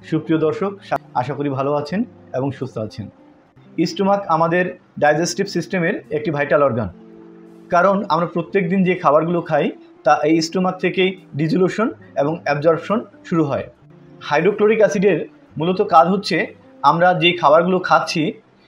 সুপ্রিয় দর্শক, আশা করি ভালো আছেন এবং সুস্থ আছেন। স্টোমাক আমাদের ডাইজেস্টিভ সিস্টেমের একটি ভাইটাল অর্গান, কারণ আমরা প্রত্যেক দিন যে খাবারগুলো খাই তা এই স্টোমাক থেকেই ডিজলিউশন এবং অ্যাবজর্পশন শুরু হয়। হাইড্রোক্লোরিক অ্যাসিডের মূলত কাজ হচ্ছে আমরা যে খাবারগুলো খাচ্ছি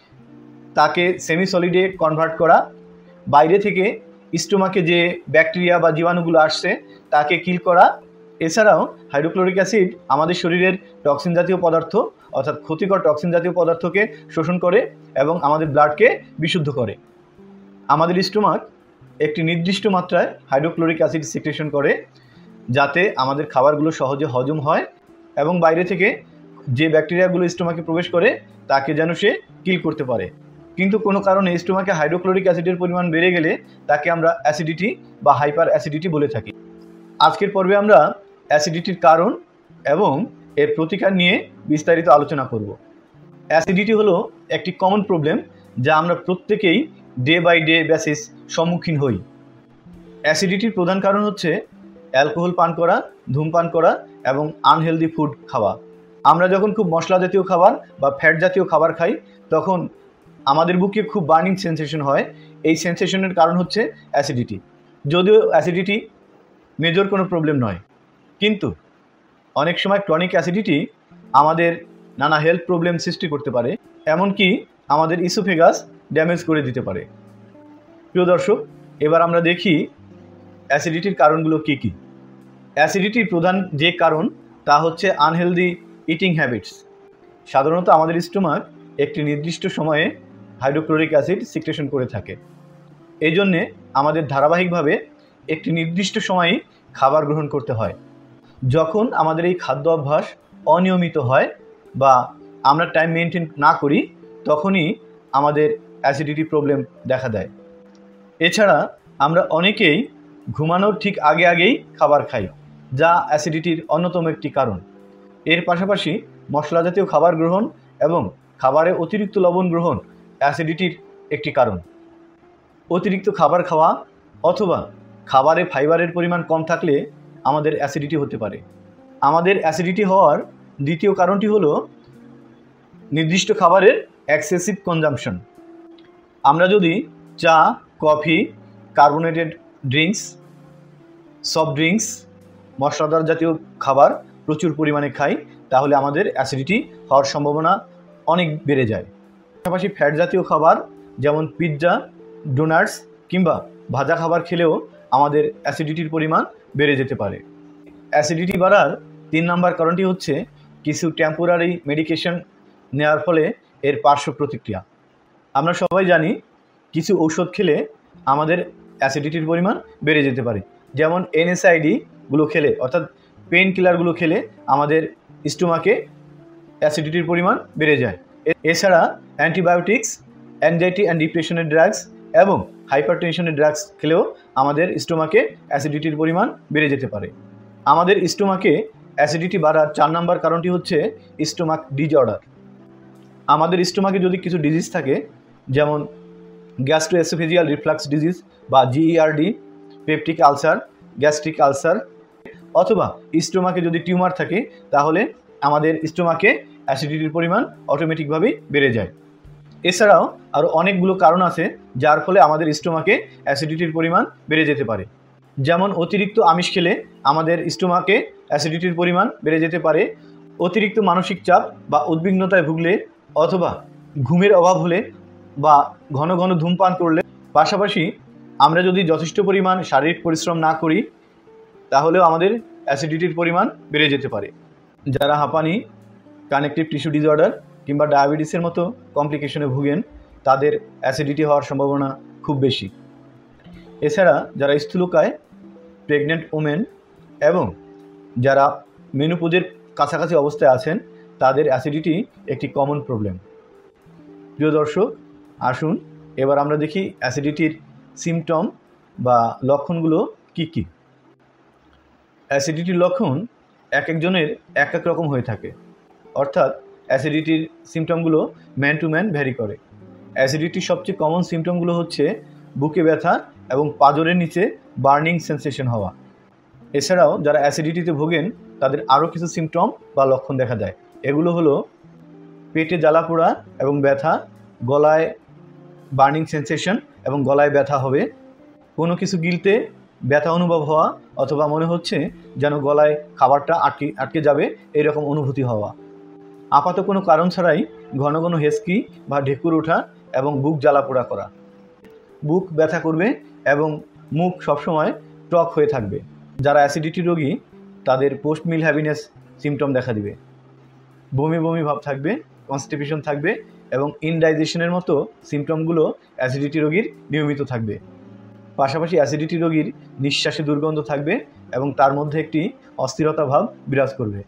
তাকে সেমি সলিডে কনভার্ট করা, বাইরে থেকে স্টোমাকে যে ব্যাকটেরিয়া বা জীবাণুগুলো আসছে তাকে কিল করা। এছাড়াও হাইড্রোক্লোরিক অ্যাসিড আমাদের শরীরের টক্সিন জাতীয় পদার্থ অর্থাৎ ক্ষতিকর টক্সিন জাতীয় পদার্থকে শোষণ করে এবং আমাদের ব্লাডকে বিশুদ্ধ করে। আমাদের স্টোমাক একটি নির্দিষ্ট মাত্রায় হাইড্রোক্লোরিক অ্যাসিড সিক্রেশন করে যাতে আমাদের খাবারগুলো সহজে হজম হয় এবং বাইরে থেকে যে ব্যাকটেরিয়াগুলো স্টোমাকে প্রবেশ করে তাকে যেন সে কিল করতে পারে। কিন্তু কোনো কারণে স্টোমাকে হাইড্রোক্লোরিক অ্যাসিডের পরিমাণ বেড়ে গেলে তাকে আমরা অ্যাসিডিটি বা হাইপার অ্যাসিডিটি বলে থাকি। আজকের পর্বে আমরা অ্যাসিডিটির কারণ এবং এর প্রতিকার নিয়ে বিস্তারিত আলোচনা করব। অ্যাসিডিটি হলো একটি কমন প্রবলেম যা আমরা প্রত্যেকেই ডে বাই ডে বেসিস সম্মুখীন হই। অ্যাসিডিটির প্রধান কারণ হচ্ছে অ্যালকোহল পান করা, ধূমপান করা এবং আনহেলদি ফুড খাওয়া। আমরা যখন খুব মশলা জাতীয় খাবার বা ফ্যাট জাতীয় খাবার খাই তখন আমাদের বুকে খুব বার্নিং সেন্সেশন হয়। এই সেন্সেশনের কারণ হচ্ছে অ্যাসিডিটি। যদিও অ্যাসিডিটি মেজর কোনো প্রবলেম নয়, কিন্তু অনেক সময় ক্রনিক অ্যাসিডিটি আমাদের নানা হেলথ প্রবলেম সৃষ্টি করতে পারে, এমনকি আমাদের ইসোফেগাস ড্যামেজ করে দিতে পারে। প্রিয় দর্শক, এবার আমরা দেখি অ্যাসিডিটির কারণগুলো কী কী। অ্যাসিডিটির প্রধান যে কারণ তা হচ্ছে আনহেলদি ইটিং হ্যাবিটস। সাধারণত আমাদের স্টোমাক একটি নির্দিষ্ট সময়ে হাইড্রোক্লোরিক অ্যাসিড সিক্রেশন করে থাকে। এই জন্যে আমাদের ধারাবাহিকভাবে একটি নির্দিষ্ট সময়েই খাবার গ্রহণ করতে হয়। যখন আমাদের এই খাদ্য অভ্যাস অনিয়মিত হয় বা আমরা টাইম মেনটেন না করি তখনই আমাদের অ্যাসিডিটি প্রবলেম দেখা দেয়। এছাড়া আমরা অনেকেই ঘুমানোর ঠিক আগেই খাবার খাই, যা অ্যাসিডিটির অন্যতম একটি কারণ। এর পাশাপাশি মশলা জাতীয় খাবার গ্রহণ এবং খাবারে অতিরিক্ত লবণ গ্রহণ অ্যাসিডিটির একটি কারণ। অতিরিক্ত খাবার খাওয়া অথবা খাবারে ফাইবারের পরিমাণ কম থাকলে আমাদের অ্যাসিডিটি হতে পারে। আমাদের অ্যাসিডিটি হওয়ার দ্বিতীয় কারণটি হলো নির্দিষ্ট খাবারের এক্সেসিভ কনজাম্পশন। আমরা যদি চা, coffee, carbonated drinks, soft drinks, মশলাদার জাতীয় খাবার প্রচুর পরিমাণে খাই তাহলে আমাদের অ্যাসিডিটি হওয়ার সম্ভাবনা অনেক বেড়ে যায়। পাশাপাশি ফ্যাট জাতীয় খাবার যেমন পিৎজা, ডোনাটস কিংবা ভাজা খাবার খেলেও আমাদের অ্যাসিডিটির পরিমাণ বেড়ে যেতে পারে। অ্যাসিডিটি বাড়ার 3 নম্বর কারণটি হচ্ছে কিছু টেম্পোরারি মেডিকেশন নেওয়ার ফলে এর পার্শ্ব প্রতিক্রিয়া। আমরা সবাই জানি কিছু ঔষধ খেলে আমাদের অ্যাসিডিটির পরিমাণ বেড়ে যেতে পারে, যেমন এনএসআইডিগুলো খেলে অর্থাৎ পেইন কিলারগুলো খেলে আমাদের স্টোমাকে অ্যাসিডিটির পরিমাণ বেড়ে যায়। এছাড়া অ্যান্টিবায়োটিক্স, অ্যাংজাইটি অ্যান্ড ডিপ্রেশনের ড্রাগস এবং হাইপারটেনশনের ড্রাগস খেলেও আমাদের স্টোমাকে অ্যাসিডিটির পরিমাণ বেড়ে যেতে পারে। আমাদের স্টোমাকে অ্যাসিডিটি বাড়ার 4 নম্বর কারণটি হচ্ছে স্টোমাক ডিজঅর্ডার। আমাদের স্টোমাকে যদি কিছু ডিজিজ থাকে, যেমন গ্যাস্ট্রোএসোফেজিয়াল রিফ্লাক্স ডিজিজ বা GERD, peptic ulcer, gastric ulcer অথবা স্টোমাকে যদি টিউমার থাকে তাহলে আমাদের স্টোমাকে অ্যাসিডিটির পরিমাণ অটোমেটিকভাবেই বেড়ে যায়। এছাড়াও আরও অনেকগুলো কারণ আছে যার ফলে আমাদের স্টোমাকে অ্যাসিডিটির পরিমাণ বেড়ে যেতে পারে। যেমন অতিরিক্ত আমিষ খেলে আমাদের স্টোমাকে অ্যাসিডিটির পরিমাণ বেড়ে যেতে পারে, অতিরিক্ত মানসিক চাপ বা উদ্বিগ্নতায় ভুগলে অথবা ঘুমের অভাব হলে বা ঘন ঘন ধূমপান করলে, পাশাপাশি আমরা যদি যথেষ্ট পরিমাণ শারীরিক পরিশ্রম না করি তাহলেও আমাদের অ্যাসিডিটির পরিমাণ বেড়ে যেতে পারে। যারা হাঁপানি, কানেকটিভ টিস্যু ডিসঅর্ডার কিংবা ডায়াবেটিসের মতো কমপ্লিকেশনে ভুগেন তাদের অ্যাসিডিটি হওয়ার সম্ভাবনা খুব বেশি। এছাড়া যারা স্থূলকায়, প্রেগনেন্ট ওমেন এবং যারা মেনোপজের কাছাকাছি অবস্থায় আছেন তাদের অ্যাসিডিটি একটি কমন প্রবলেম। প্রিয় দর্শক, আসুন এবার আমরা দেখি অ্যাসিডিটির সিমটম বা লক্ষণগুলো কী কী। অ্যাসিডিটির লক্ষণ এক একজনের এক এক রকম হয়ে থাকে, অর্থাৎ অ্যাসিডিটির সিমটমগুলো ম্যান টু ম্যান ভ্যারি করে। অ্যাসিডিটির সবচেয়ে কমন সিমটমগুলো হচ্ছে বুকে ব্যথা এবং পাঁজরের নিচে বার্নিং সেন্সেশন হওয়া। এছাড়াও যারা অ্যাসিডিটিতে ভোগেন তাদের আরও কিছু সিমটম বা লক্ষণ দেখা যায়, এগুলো হলো পেটে জ্বালাপোড়া এবং ব্যথা, গলায় বার্নিং সেন্সেশন এবং গলায় ব্যথা হবে, কোনো কিছু গিলতে ব্যথা অনুভব হওয়া অথবা মনে হচ্ছে যেন গলায় খাবারটা আটকে যাবে এরকম অনুভূতি হওয়া, আপাত কোনো কারণ ছাড়াই ঘন ঘন হেঁচকি বা ঢেকুর ওঠা এবং বুক জ্বালাপোড়া করা, বুক ব্যথা করবে এবং মুখ সবসময় টক হয়ে থাকবে। যারা অ্যাসিডিটি রোগী তাদের পোস্ট মিল হ্যাভিনেস সিমটম দেখা দিবে, বমি বমি ভাব থাকবে, কনস্টিপেশন থাকবে এবং ইনডাইজেশনের মতো সিমটমগুলো অ্যাসিডিটি রোগীর নিয়মিত থাকবে। পাশাপাশি অ্যাসিডিটি রোগীর নিঃশ্বাসে দুর্গন্ধ থাকবে এবং তার মধ্যে একটি অস্থিরতা ভাব বিরাজ করবে।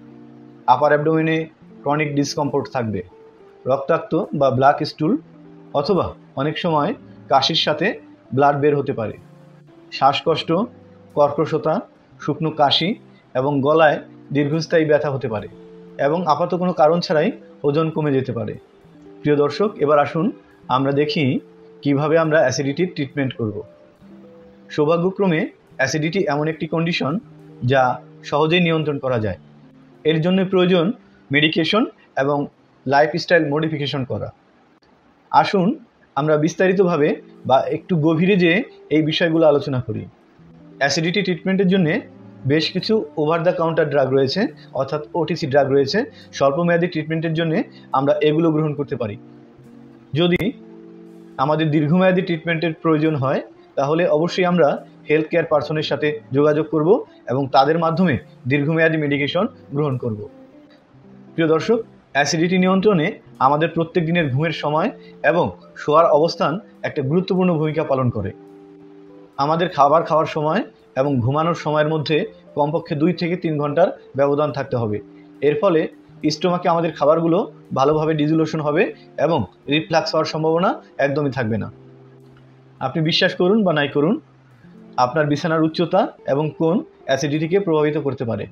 আপার অ্যাবডোমেনে ক্রনিক ডিসকমফোর্ট থাকবে, রক্তাক্ত বা ব্ল্যাক স্টুল অথবা অনেক সময় কাশির সাথে ব্লাড বের হতে পারে, শ্বাসকষ্ট, কর্কশতা, শুকনো কাশি এবং গলায় দীর্ঘস্থায়ী ব্যথা হতে পারে এবং আপাত কোনো কারণ ছাড়াই ওজন কমে যেতে পারে। প্রিয় দর্শক, এবার আসুন আমরা দেখি কিভাবে আমরা অ্যাসিডিটির ট্রিটমেন্ট করব। সৌভাগ্যক্রমে অ্যাসিডিটি এমন একটি কন্ডিশন যা সহজেই নিয়ন্ত্রণ করা যায়। এর জন্য প্রয়োজন মেডিকেশন এবং লাইফস্টাইল মডিফিকেশন করা। আসুন আমরা বিস্তারিতভাবে বা একটু গভীরে যেয়ে এই বিষয়গুলো আলোচনা করি। অ্যাসিডিটি ট্রিটমেন্টের জন্য বেশ কিছু ওভার দ্য কাউন্টার ড্রাগ রয়েছে, অর্থাৎ ওটিসি ড্রাগ রয়েছে। স্বল্পমেয়াদী ট্রিটমেন্টের জন্য আমরা এগুলো গ্রহণ করতে পারি। যদি আমাদের দীর্ঘমেয়াদী ট্রিটমেন্টের প্রয়োজন হয় তাহলে অবশ্যই আমরা হেলথ কেয়ার পার্সনের সাথে যোগাযোগ করব এবং তাদের মাধ্যমে দীর্ঘমেয়াদী মেডিকেশন গ্রহণ করব। প্রিয় দর্শক, অ্যাসিডিটি নিয়ন্ত্রণে আমাদের প্রত্যেক দিনের ঘুমের সময় এবং শোয়ার অবস্থান একটা গুরুত্বপূর্ণ ভূমিকা পালন করে। আমাদের খাবার খাওয়ার সময় এবং ঘুমানোর সময়ের মধ্যে কমপক্ষে 2 থেকে 3 ঘন্টার ব্যবধান থাকতে হবে। এর ফলে স্টোমাকে আমাদের খাবারগুলো ভালোভাবে ডিজলিউশন হবে এবং রিফ্লাক্স হওয়ার সম্ভাবনা একদমই থাকবে না। আপনি বিশ্বাস করুন বা নাই করুন, আপনার বিছানার উচ্চতা এবং কোণ অ্যাসিডিটিকে প্রভাবিত করতে পারে।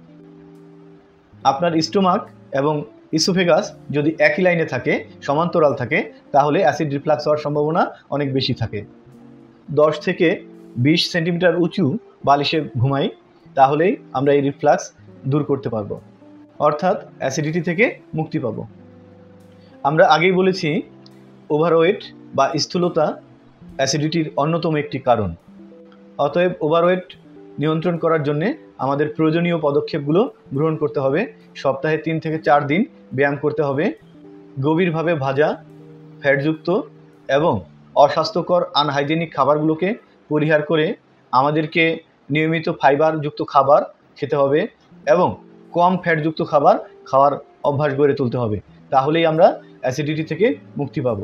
আপনার স্টোমাক এবং ইসোফেগাস যদি একই লাইনে থাকে, সমান্তরাল থাকে, তাহলে অ্যাসিড রিফ্লাক্স হওয়ার সম্ভাবনা অনেক বেশি থাকে। 10 থেকে 20 সেন্টিমিটার উঁচু বালিশে ঘুমাই, তাহলেই আমরা এই রিফ্লাক্স দূর করতে পারবো, অর্থাৎ অ্যাসিডিটি থেকে মুক্তি পাবো। আমরা আগেই বলেছি ওভারওয়েট বা স্থূলতা অ্যাসিডিটির অন্যতম একটি কারণ। অতএব ওভারওয়েট নিয়ন্ত্রণ করার জন্য আমাদের প্রয়োজনীয় পদক্ষেপগুলো গ্রহণ করতে হবে। সপ্তাহে 3 থেকে 4 দিন ব্যায়াম করতে হবে, গভীরভাবে ভাজা, ফ্যাটযুক্ত এবং অস্বাস্থ্যকর আনহাইজেনিক খাবারগুলোকে পরিহার করে আমাদেরকে নিয়মিত ফাইবারযুক্ত খাবার খেতে হবে এবং কম ফ্যাটযুক্ত খাবার খাওয়ার অভ্যাস গড়ে তুলতে হবে। তাহলেই আমরা অ্যাসিডিটি থেকে মুক্তি পাব।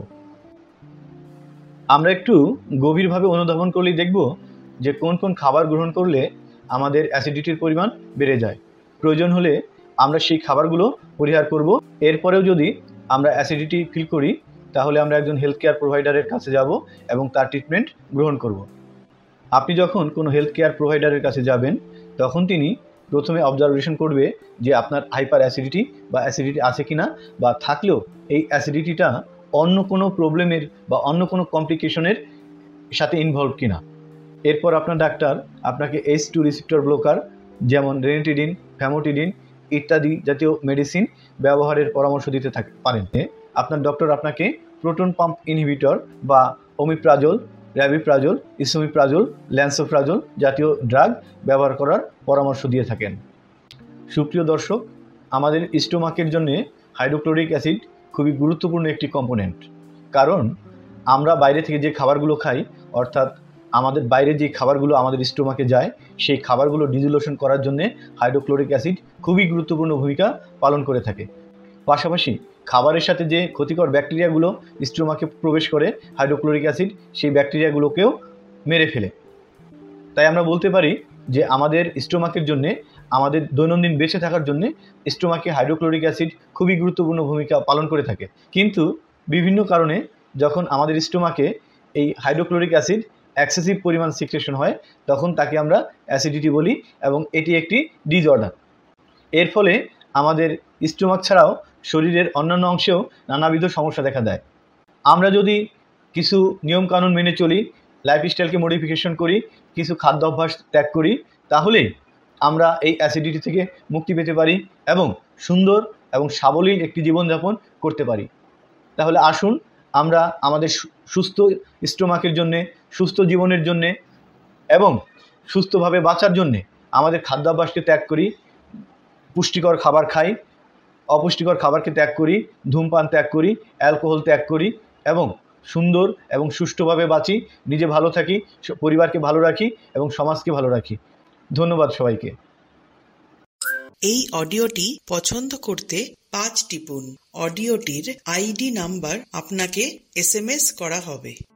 আমরা একটু গভীরভাবে অনুধাবন করলেই দেখব যে কোন কোন খাবার গ্রহণ করলে আমাদের অ্যাসিডিটির পরিমাণ বেড়ে যায়। প্রয়োজন হলে আমরা সেই খাবারগুলো পরিহার করব। এরপরেও যদি আমরা অ্যাসিডিটি ফিল করি তাহলে আমরা একজন হেলথ কেয়ার প্রোভাইডারের কাছে যাব এবং তার ট্রিটমেন্ট গ্রহণ করব। আপনি যখন কোনো হেলথ কেয়ার প্রোভাইডারের কাছে যাবেন তখন তিনি প্রথমে অবজারভেশন করবে যে আপনার হাইপার অ্যাসিডিটি বা অ্যাসিডিটি আছে কিনা, বা থাকলেও এই অ্যাসিডিটিটা অন্য কোনো প্রবলেমের বা অন্য কোনো কমপ্লিকেশনের সাথে ইনভলভ কিনা। এরপর আপনার ডাক্তার আপনাকে H2 রিসেপ্টর ব্লকার যেমন রেনিটিডিন, ফ্যামোটিডিন ইত্যাদি জাতীয় মেডিসিন ব্যবহারের পরামর্শ দিতে পারেন। আপনার ডক্টর আপনাকে প্রোটন পাম্প ইনহিবিটর বা ওমিপ্রাজোল, র্যাবিপ্রাজোল, ইসোমিপ্রাজোল, ল্যান্সোপ্রাজোল জাতীয় ড্রাগ ব্যবহার করার পরামর্শ দিয়ে থাকেন। সুপ্রিয় দর্শক, আমাদের স্টোমাকের জন্য হাইড্রোক্লোরিক অ্যাসিড খুবই গুরুত্বপূর্ণ একটি কম্পোনেন্ট। কারণ আমরা বাইরে থেকে যে খাবারগুলো খাই, অর্থাৎ আমাদের বাইরে যে খাবারগুলো আমাদের স্টোমাকে যায়, সেই খাবারগুলো ডিজলিউশন করার জন্য হাইড্রোক্লোরিক অ্যাসিড খুবই গুরুত্বপূর্ণ ভূমিকা পালন করে থাকে। পাশাপাশি খাবারের সাথে যে ক্ষতিকর ব্যাকটেরিয়াগুলো স্টোমাকে প্রবেশ করে, হাইড্রোক্লোরিক অ্যাসিড সেই ব্যাকটেরিয়াগুলোকেও মেরে ফেলে। তাই আমরা বলতে পারি যে আমাদের স্টোমাকের জন্যে, আমাদের দৈনন্দিন বেঁচে থাকার জন্যে স্টোমাকে হাইড্রোক্লোরিক অ্যাসিড খুবই গুরুত্বপূর্ণ ভূমিকা পালন করে থাকে। কিন্তু বিভিন্ন কারণে যখন আমাদের স্টোমাকে এই হাইড্রোক্লোরিক অ্যাসিড এক্সেসিভ পরিমাণ সিক্রেশন হয় তখন তাকে আমরা অ্যাসিডিটি বলি এবং এটি একটি ডিসঅর্ডার। এর ফলে আমাদের স্টোমাক ছাড়াও শরীরের অন্যান্য অংশেও নানাবিধ সমস্যা দেখা দেয়। আমরা যদি কিছু নিয়মকানুন মেনে চলি, লাইফস্টাইলকে মডিফিকেশন করি, কিছু খাদ্য অভ্যাস ত্যাগ করি, তাহলেই আমরা এই অ্যাসিডিটি থেকে মুক্তি পেতে পারি এবং সুন্দর এবং সাবলীল একটি জীবনযাপন করতে পারি। তাহলে আসুন আমরা আমাদের সুস্থ স্টোমাকের জন্যে, সুস্থ জীবনের জন্যে এবং সুস্থভাবে বাঁচার জন্যে আমাদের খাদ্যাভ্যাসকে ত্যাগ করি, পুষ্টিকর খাবার খাই, অপুষ্টিকর খাবারকে ত্যাগ করি, ধূমপান ত্যাগ করি, অ্যালকোহল ত্যাগ করি এবং সুন্দর এবং সুষ্ঠুভাবে বাঁচি, নিজে ভালো থাকি, পরিবারকে ভালো রাখি এবং সমাজকে ভালো রাখি। ধন্যবাদ সবাইকে। এই অডিওটি পছন্দ করতে 5 টিপুন। অডিওটির আইডি নাম্বার আপনাকে SMS করা হবে।